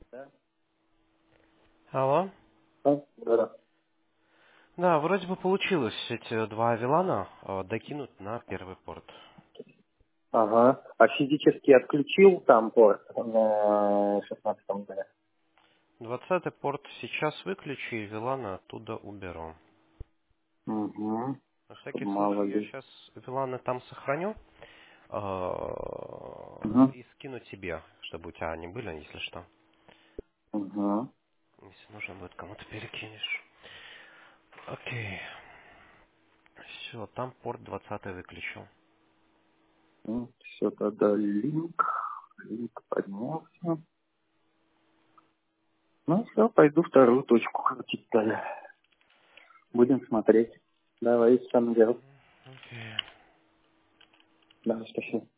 Да? Алло? Да. Да, вроде бы получилось эти два Авилана докинуть на первый порт. Ага. А физически отключил там порт на 16-м году? 20-й порт сейчас выключу и Вилана оттуда уберу. Угу. На Чтоб всякий мало случай я ли. сейчас Виланы там сохраню Угу. и скину тебе, чтобы у тебя они были, если что. Угу. Если нужно будет, кому-то перекинешь. Окей. Все, там порт 20-й выключил. Все, тогда линк. Линк поднялся. Ну все, пойду вторую точку крутить далее. Будем смотреть. Давай, сам делал. Окей. Да, спасибо.